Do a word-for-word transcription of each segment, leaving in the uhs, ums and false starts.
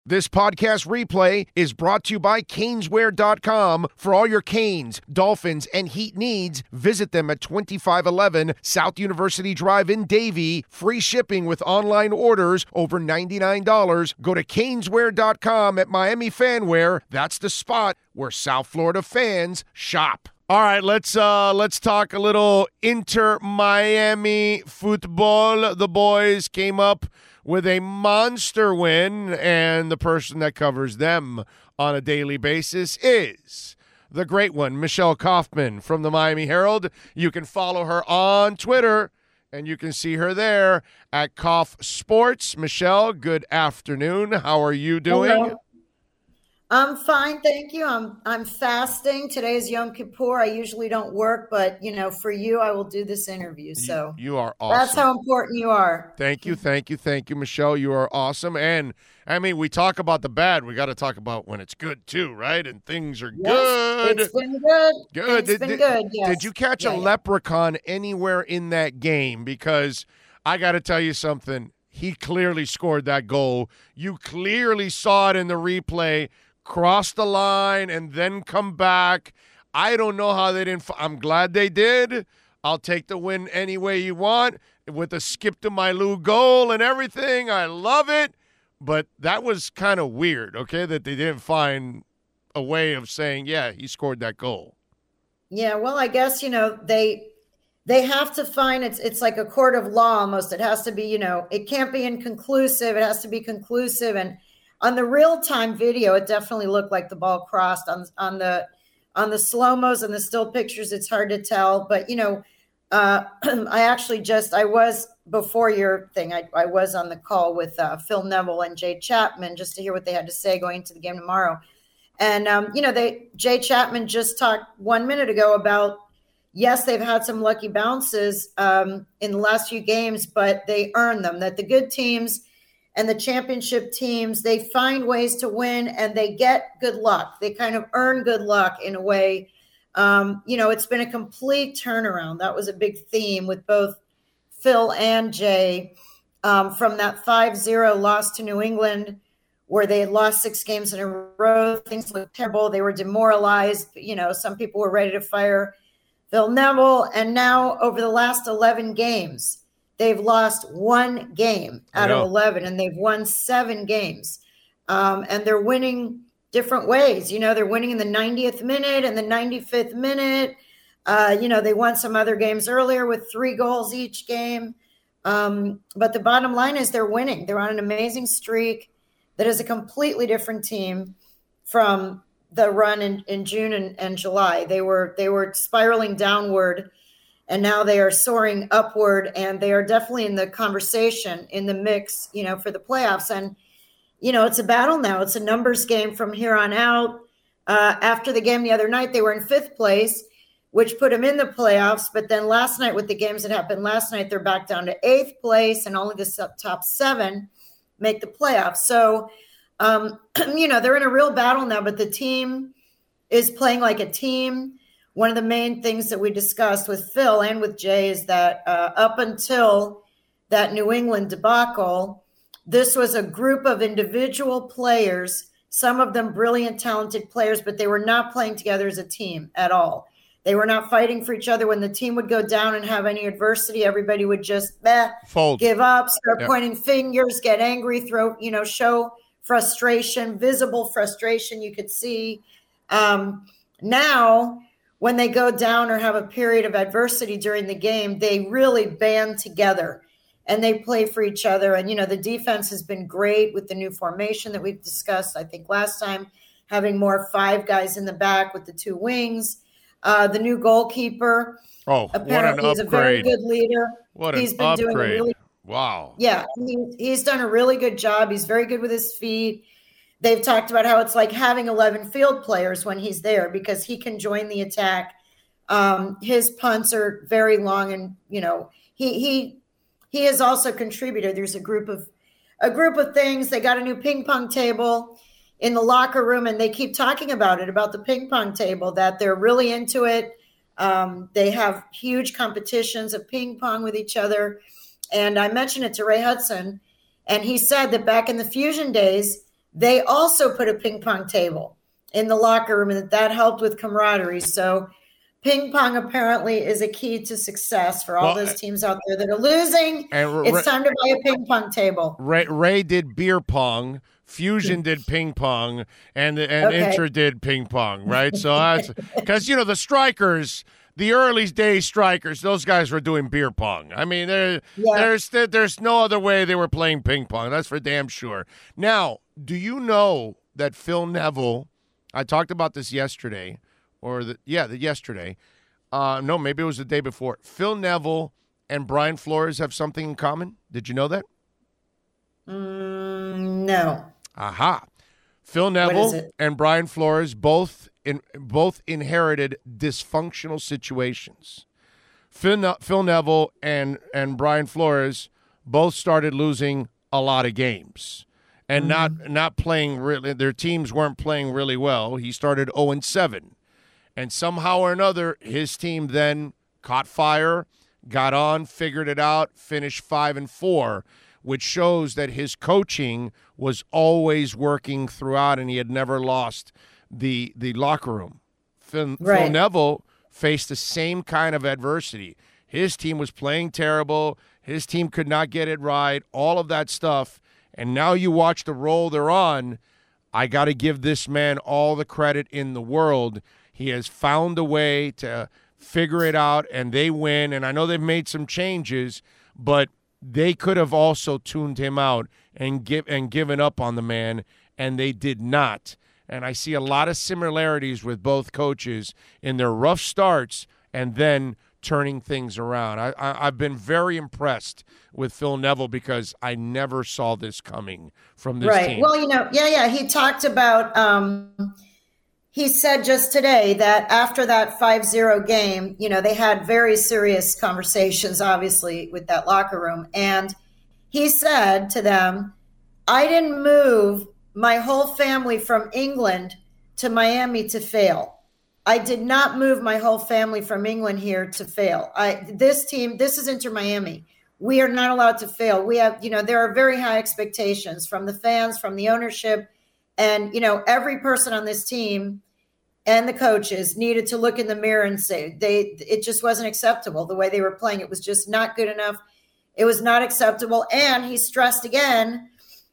This podcast replay is brought to you by Caneswear dot com. For all your Canes, Dolphins, and Heat needs, visit them at twenty-five eleven South University Drive in Davie. Free shipping with online orders over ninety-nine dollars. Go to Caneswear dot com at Miami Fanwear. That's the spot where South Florida fans shop. All right, let's uh, let's talk a little Inter Miami football. The boys came up with a monster win, and the person that covers them on a daily basis is the great one, Michelle Kaufman from the Miami Herald. You can follow her on Twitter, and you can see her there at Kauf Sports. Michelle, good afternoon. How are you doing? Hello. I'm fine, thank you. I'm I'm fasting. Today is Yom Kippur. I usually don't work, but you know, for you, I will do this interview. So you, you are awesome. That's how important you are. Thank you, thank you, thank you, Michelle. You are awesome. And I mean, we talk about the bad. We got to talk about when it's good too, right? And things are yes, good. It's been good. Good. It's did, been did, good. Yes. Did you catch yeah, a yeah. leprechaun anywhere in that game? Because I got to tell you something. He clearly scored that goal. You clearly saw it in the replay. Cross the line and then come back. I don't know how they didn't. I'm glad they did. I'll take the win any way you want with a skip to my Lou goal and everything. I love it. But that was kind of weird, okay, that they didn't find a way of saying, yeah, he scored that goal. Yeah, well, I guess, you know, they they have to find it's it's like a court of law almost. It has to be, you know, it can't be inconclusive. It has to be conclusive. And on the real-time video, it definitely looked like the ball crossed. On on the on the slow-mos and the still pictures, it's hard to tell. But, you know, uh, I actually just, I was, before your thing, I, I was on the call with uh, Phil Neville and Jay Chapman just to hear what they had to say going into the game tomorrow. And, um, you know, they Jay Chapman just talked one minute ago about, yes, they've had some lucky bounces um, in the last few games, but they earned them, that the good teams and the championship teams, they find ways to win and they get good luck. They kind of earn good luck in a way. Um, you know, it's been a complete turnaround. That was a big theme with both Phil and Jay um, from that five zero loss to New England, where they had lost six games in a row. Things looked terrible. They were demoralized. You know, some people were ready to fire Phil Neville. And now over the last eleven games, they've lost one game out of eleven, and they've won seven games. Um, and they're winning different ways. You know, they're winning in the ninetieth minute and the ninety-fifth minute. Uh, you know, they won some other games earlier with three goals each game. Um, but the bottom line is they're winning. They're on an amazing streak that is a completely different team from the run in, in June and, and July. They were they were spiraling downward, and now they are soaring upward, and they are definitely in the conversation, in the mix, you know, for the playoffs. And, you know, it's a battle now. It's a numbers game from here on out. Uh, after the game the other night, they were in fifth place, which put them in the playoffs. But then last night, with the games that happened last night, they're back down to eighth place, and only the top seven make the playoffs. So, um, you know, they're in a real battle now, but the team is playing like a team. One of the main things that we discussed with Phil and with Jay is that uh, up until that New England debacle, this was a group of individual players, some of them brilliant, talented players, but they were not playing together as a team at all. They were not fighting for each other. When the team would go down and have any adversity, everybody would just eh, Fold. give up, start Yep. pointing fingers, get angry, throw, you know, show frustration, visible frustration you could see. Um, now, when they go down or have a period of adversity during the game, they really band together and they play for each other. And, you know, the defense has been great with the new formation that we've discussed, I think, last time, having more five guys in the back with the two wings. Uh, the new goalkeeper, oh, apparently what an he's a very upgrade. good leader. What He's an been upgrade. doing a really Wow. Yeah, he, he's done a really good job. He's very good with his feet. They've talked about how it's like having eleven field players when he's there because he can join the attack. Um, his punts are very long, and you know he he he has also contributed. There's a group of a group of things. They got a new ping pong table in the locker room, and they keep talking about it, about the ping pong table, that they're really into it. Um, they have huge competitions of ping pong with each other. And I mentioned it to Ray Hudson, and he said that back in the Fusion days, they also put a ping pong table in the locker room, and that, that helped with camaraderie. So ping pong apparently is a key to success for all well, those teams out there that are losing. And it's time to buy a ping pong table. Ray, Ray did beer pong. Fusion did ping pong, and and okay. Inter did ping pong, right? So that's because, you know, the strikers, the early day strikers, those guys were doing beer pong. I mean, there, yeah. there's there's no other way they were playing ping pong. That's for damn sure. Now, do you know that Phil Neville, I talked about this yesterday, or the, yeah, the yesterday. Uh, no, maybe it was the day before. Phil Neville and Brian Flores have something in common. Did you know that? Mm, no. Aha. Phil Neville and Brian Flores both in both inherited dysfunctional situations. Phil, Phil Neville and, and Brian Flores both started losing a lot of games and mm-hmm. not not playing really. Their teams weren't playing really well. He started oh and seven. And somehow or another, his team then caught fire, got on, figured it out, finished five and four, which shows that his coaching was always working throughout, and he had never lost the the locker room. Phil, right. Phil Neville faced the same kind of adversity. His team was playing terrible. His team could not get it right, all of that stuff. And now you watch the role they're on. I got to give this man all the credit in the world. He has found a way to figure it out, and they win. And I know they've made some changes, but they could have also tuned him out and give and given up on the man, and they did not. And I see a lot of similarities with both coaches in their rough starts and then turning things around. I, I, I've been very impressed with Phil Neville because I never saw this coming from this right. team. Well, you know, yeah, yeah. He talked about um, – he said just today that after that five zero game, you know, they had very serious conversations, obviously, with that locker room. And he said to them, I didn't move my whole family from England to Miami to fail. I did not move my whole family from England here to fail. I, this team, this is Inter Miami. We are not allowed to fail. We have, you know, there are very high expectations from the fans, from the ownership. And, you know, every person on this team and the coaches needed to look in the mirror and say they it just wasn't acceptable the way they were playing. It was just not good enough. It was not acceptable. And he stressed again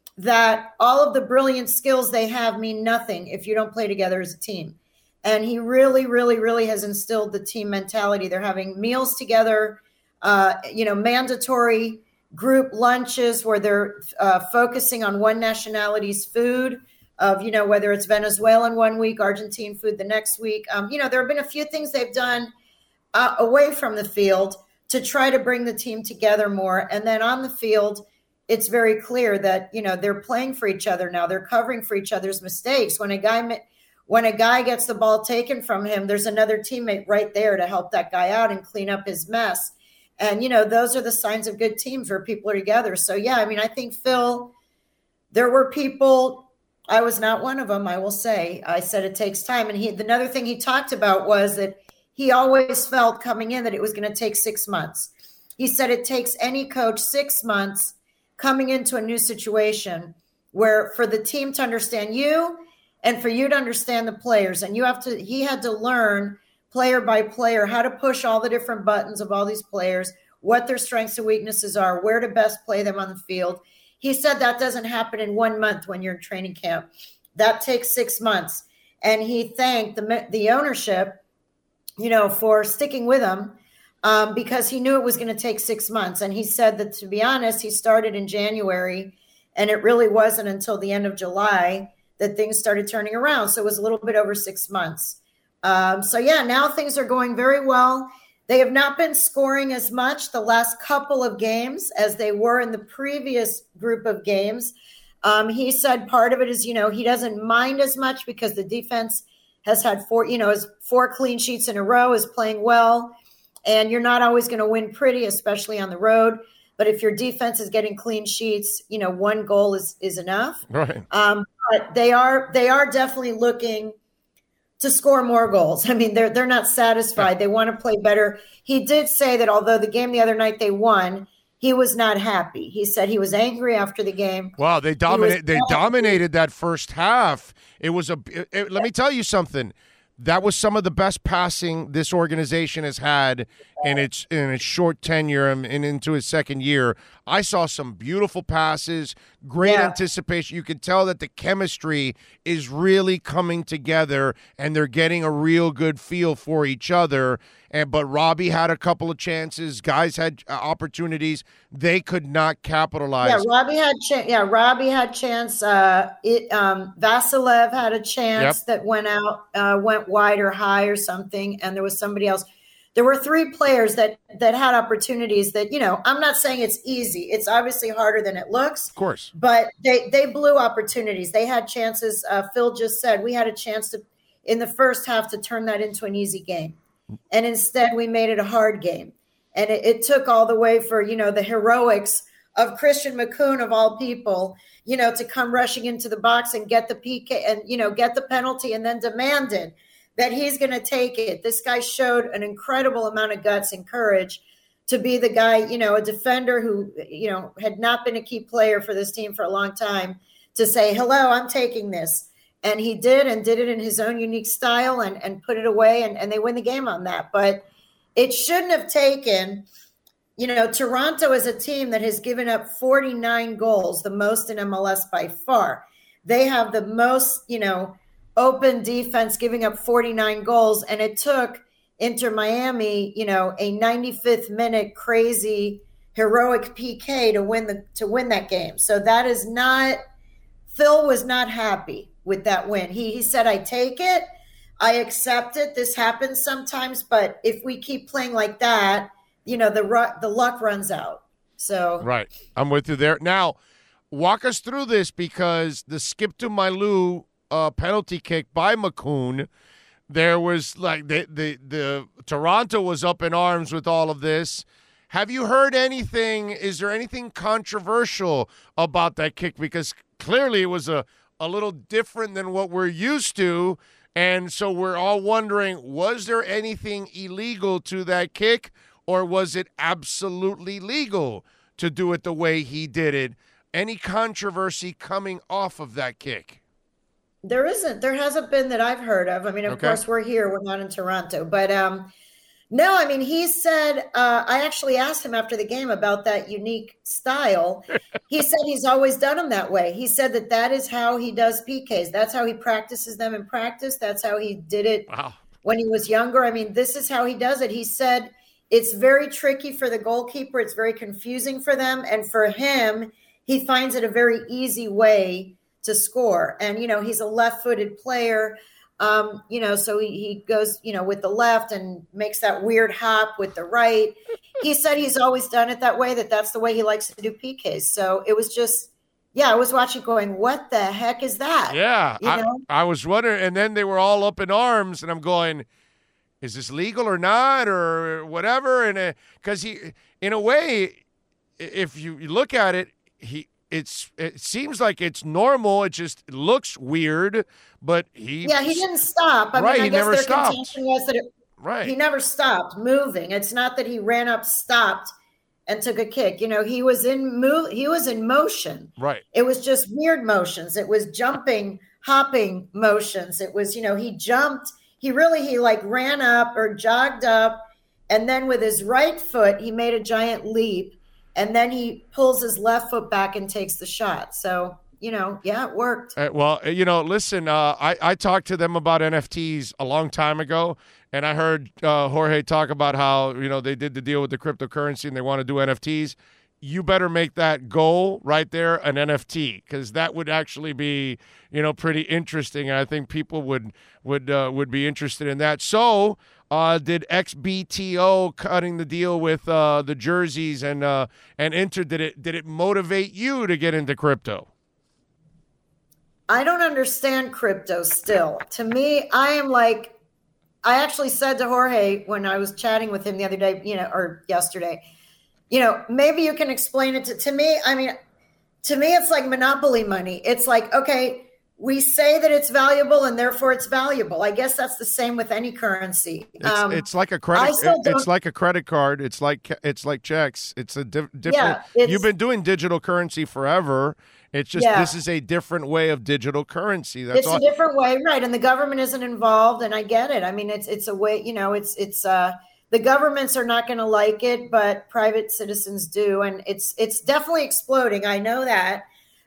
that all of the brilliant skills they have mean nothing if you don't play together as a team. And he really, really, really has instilled the team mentality. They're having meals together, uh, you know, mandatory group lunches where they're uh, focusing on one nationality's food. Of, you know, whether it's Venezuelan one week, Argentine food the next week. Um, you know, there have been a few things they've done uh, away from the field to try to bring the team together more. And then on the field, it's very clear that, you know, they're playing for each other now. They're covering for each other's mistakes. When a guy when a guy gets the ball taken from him, there's another teammate right there to help that guy out and clean up his mess. And, you know, those are the signs of good teams where people are together. So, yeah, I mean, I think, Phil, there were people – I was not one of them, I will say. I said it takes time. And he, another thing he talked about was that he always felt coming in that it was going to take six months. He said it takes any coach six months coming into a new situation where for the team to understand you and for you to understand the players. And you have to, he had to learn player by player how to push all the different buttons of all these players, what their strengths and weaknesses are, where to best play them on the field. He said that doesn't happen in one month when you're in training camp. That takes six months. And he thanked the the ownership, you know, for sticking with him um, because he knew it was going to take six months. And he said that, to be honest, he started in January, and it really wasn't until the end of July that things started turning around. So it was a little bit over six months. Um, so, yeah, now things are going very well. They have not been scoring as much the last couple of games as they were in the previous group of games. Um, he said part of it is, you know, he doesn't mind as much because the defense has had four, you know, has four clean sheets in a row, is playing well. And you're not always going to win pretty, especially on the road. But if your defense is getting clean sheets, you know, one goal is is enough. Right. Um, but they are they are definitely looking to score more goals. I mean, they're they're not satisfied. They want to play better. He did say that although the game the other night they won, he was not happy. He said he was angry after the game. Wow, they dominated. They dominated that first half. It was a. It, it, let me tell you something. That was some of the best passing this organization has had in its in its short tenure and, and into its second year. I saw some beautiful passes, great yeah. anticipation. You could tell that the chemistry is really coming together, and they're getting a real good feel for each other. And but Robbie had a couple of chances. Guys had uh, opportunities. They could not capitalize. Yeah, Robbie had cha- yeah, Robbie had chance. Uh, it um, Vasilev had a chance yep. that went out, uh, went wide or high or something, and there was somebody else. There were three players that that had opportunities that, you know, I'm not saying it's easy. It's obviously harder than it looks. Of course. But they, they blew opportunities. They had chances. Uh, Phil just said we had a chance to in the first half to turn that into an easy game. And instead we made it a hard game. And it, it took all the way for, you know, the heroics of Christian Makoun of all people, you know, to come rushing into the box and get the P K and, you know, get the penalty and then demanded that he's going to take it. This guy showed an incredible amount of guts and courage to be the guy, you know, a defender who, you know, had not been a key player for this team for a long time, to say, hello, I'm taking this. And he did, and did it in his own unique style, and, and put it away, and, and they win the game on that. But it shouldn't have taken, you know, Toronto is a team that has given up forty-nine goals, the most in M L S by far. They have the most, you know, open defense, giving up forty-nine goals. And it took Inter Miami, you know, a ninety-fifth minute crazy heroic P K to win the to win that game. So that is not, Phil was not happy with that win. He he said, I take it, I accept it. This happens sometimes, but if we keep playing like that, you know, the the luck runs out. So right, I'm with you there. Now, walk us through this, because the skip to Mailloux uh, penalty kick by Makoun, there was like the, the the Toronto was up in arms with all of this. Have you heard anything? Is there anything controversial about that kick? Because clearly it was a a little different than what we're used to. And so we're all wondering, was there anything illegal to that kick, or was it absolutely legal to do it the way he did it? Any controversy coming off of that kick? There isn't. There hasn't been that I've heard of. I mean, of okay. course, we're here. We're not in Toronto. But um, no, I mean, he said, uh, I actually asked him after the game about that unique style. He said he's always done them that way. He said that that is how he does P Ks. That's how he practices them in practice. That's how he did it wow. when he was younger. I mean, this is how he does it. He said it's very tricky for the goalkeeper. It's very confusing for them. And for him, he finds it a very easy way to score. And, you know, he's a left-footed player. Um, you know, so he, he goes, you know, with the left and makes that weird hop with the right. He said he's always done it that way, that that's the way he likes to do P Ks. So it was just, yeah, I was watching going, what the heck is that? Yeah, you I, know? I was wondering. And then they were all up in arms, and I'm going, is this legal or not, or whatever? And because he, in a way, if you look at it, he, It's it seems like it's normal. It just looks weird, but he yeah he didn't stop. I right, mean, I he guess never their stopped. contention was that it, right, he never stopped moving. It's not that he ran up, stopped, and took a kick. You know, he was in move. He was in motion. Right. It was just weird motions. It was jumping, hopping motions. It was, you know, he jumped. He really he like ran up or jogged up, and then with his right foot he made a giant leap. And then he pulls his left foot back and takes the shot. So, you know, yeah, it worked. Uh, well, you know, listen, uh, I, I talked to them about N F Ts a long time ago, and I heard uh, Jorge talk about how, you know, they did the deal with the cryptocurrency and they want to do N F Ts. You better make that goal right there an N F T, because that would actually be, you know, pretty interesting. And I think people would would uh, would be interested in that. So uh, did X B T O cutting the deal with uh, the jerseys and uh, and Inter, did it did it motivate you to get into crypto? I don't understand crypto still. To me, I am like, I actually said to Jorge when I was chatting with him the other day, you know, or yesterday, you know, maybe you can explain it to, to me. I mean, to me, it's like monopoly money. It's like, okay, we say that it's valuable and therefore it's valuable. I guess that's the same with any currency. It's, um, it's like a credit. It, it's like a credit card. It's like it's like checks. It's a di- different. Yeah, you've been doing digital currency forever. It's just yeah. this is a different way of digital currency. That's it's all. a different way, right? And the government isn't involved, and I get it. I mean, it's it's a way. You know, it's it's uh, the governments are not going to like it, but private citizens do, and it's it's definitely exploding. I know that.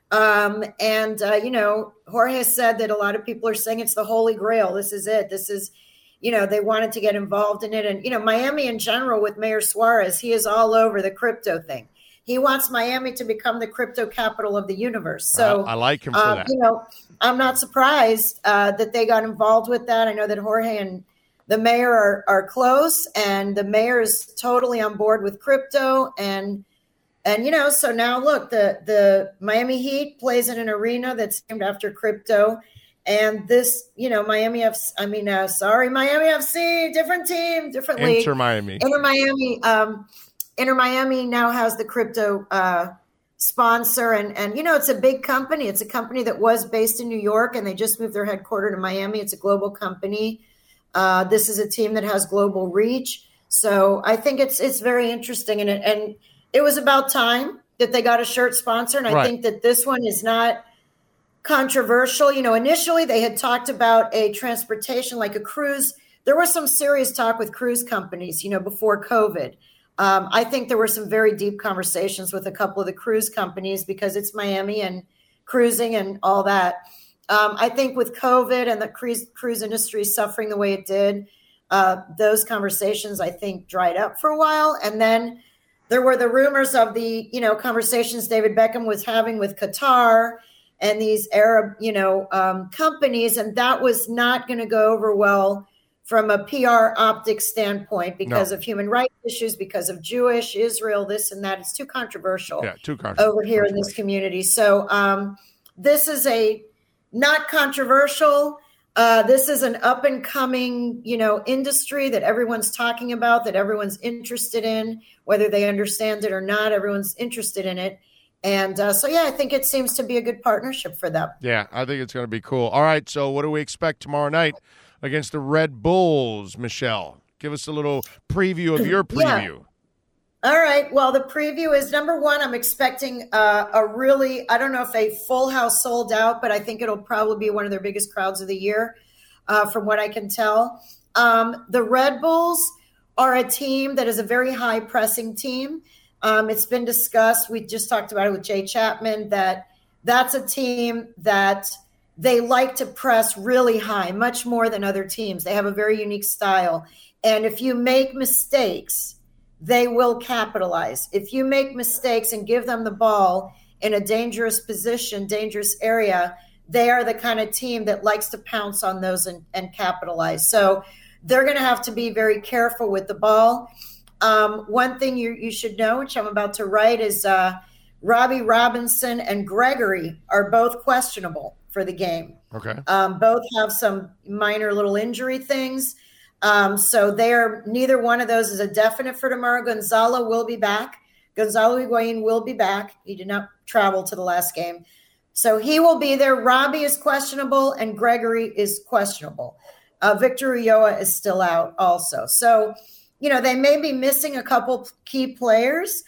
Um, and, uh, you know, Jorge said that a lot of people are saying it's the Holy Grail. This is it. This is, you know, they wanted to get involved in it. And, you know, Miami in general with Mayor Suarez, he is all over the crypto thing. He wants Miami to become the crypto capital of the universe. So I, I like him for um, that. You know, I'm not surprised uh, that they got involved with that. I know that Jorge and the mayor are, are close, and the mayor is totally on board with crypto. And And, you know, so now look, the, the Miami Heat plays in an arena that's named after crypto. And this, you know, Miami F C, I mean, uh, sorry, Miami F C, different team, different league. Inter Miami. Inter Miami. Um, Inter Miami now has the crypto uh, sponsor. And, and, you know, it's a big company. It's a company that was based in New York, and they just moved their headquarters to Miami. It's a global company. Uh, this is a team that has global reach. So I think it's it's very interesting. And it, and it was about time that they got a shirt sponsor. And I right. think that this one is not controversial. You know, initially they had talked about a transportation, like a cruise. There was some serious talk with cruise companies, you know, before COVID. Um, I think there were some very deep conversations with a couple of the cruise companies because it's Miami and cruising and all that. Um, I think with COVID and the cruise, cruise industry suffering the way it did, uh, those conversations, I think, dried up for a while. And then there were the rumors of the, you know, conversations David Beckham was having with Qatar and these Arab, you know, um, companies. And that was not going to go over well from a P R optics standpoint because no. of human rights issues, because of Jewish, Israel, this and that. It's too controversial, yeah, too controversial over here in this community. So um, this is a not controversial. Uh, this is an up and coming, you know, industry that everyone's talking about, that everyone's interested in, whether they understand it or not. Everyone's interested in it. And uh, so, yeah, I think it seems to be a good partnership for them. Yeah, I think it's going to be cool. All right. So what do we expect tomorrow night against the Red Bulls, Michelle? Give us a little preview of your preview. Yeah. All right. Well, the preview is, number one, I'm expecting uh, a really, I don't know if a full house sold out, but I think it'll probably be one of their biggest crowds of the year, uh, from what I can tell. Um, the Red Bulls are a team that is a very high pressing team. Um, it's been discussed. We just talked about it with Jay Chapman, that that's a team that they like to press really high, much more than other teams. They have a very unique style. And if you make mistakes, they will capitalize. If you make mistakes and give them the ball in a dangerous position, dangerous area, they are the kind of team that likes to pounce on those and, and capitalize. So they're going to have to be very careful with the ball. Um, one thing you, you should know, which I'm about to write, is uh, Robbie Robinson and Gregory are both questionable for the game. Okay. Um, both have some minor little injury things. Um, so they're, neither one of those is a definite for tomorrow. Gonzalo will be back. Gonzalo Higuain will be back. He did not travel to the last game. So he will be there. Robbie is questionable and Gregory is questionable. Uh, Victor Ulloa is still out also. So, you know, they may be missing a couple key players,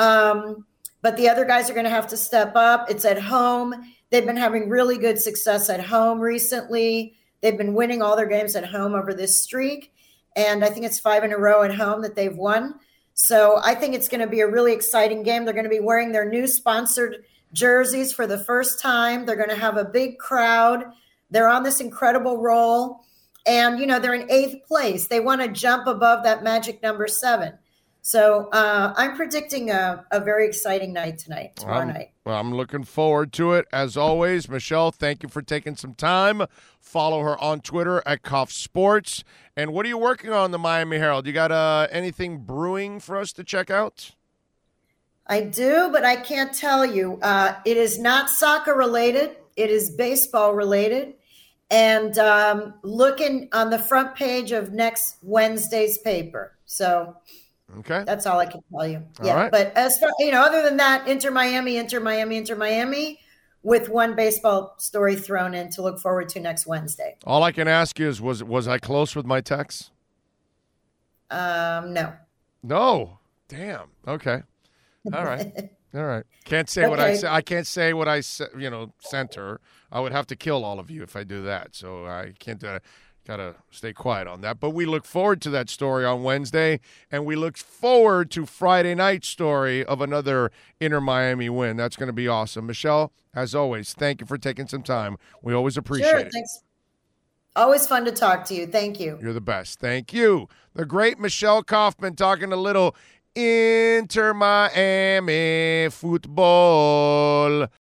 um, but the other guys are going to have to step up. It's at home. They've been having really good success at home recently. They've been winning all their games at home over this streak. And I think it's five in a row at home that they've won. So I think it's going to be a really exciting game. They're going to be wearing their new sponsored jerseys for the first time. They're going to have a big crowd. They're on this incredible roll. And, you know, they're in eighth place. They want to jump above that magic number seven. So uh, I'm predicting a, a very exciting night tonight, tomorrow um, night. Well, I'm looking forward to it. As always, Michelle, thank you for taking some time. Follow her on Twitter at Koff Sports. And what are you working on, the Miami Herald? You got uh, anything brewing for us to check out? I do, but I can't tell you. Uh, it is not soccer related. It is baseball related. And um, looking on the front page of next Wednesday's paper. So okay, that's all I can tell you. All yeah, right. But as far, you know, other than that, Inter Miami, Inter Miami, Inter Miami, with one baseball story thrown in to look forward to next Wednesday. All I can ask you is, was was I close with my texts? Um, no. No. Damn. Okay. All right. All right. Can't say okay. what I say. I can't say what I you know sent her. I would have to kill all of you if I do that. So I can't do that. Gotta stay quiet on that. But we look forward to that story on Wednesday, and we look forward to Friday night's story of another Inter Miami win. That's going to be awesome. Michelle, as always, thank you for taking some time. We always appreciate sure, it. Thanks. Always fun to talk to you. Thank you. You're the best. Thank you. The great Michelle Kaufman talking a little Inter Miami football.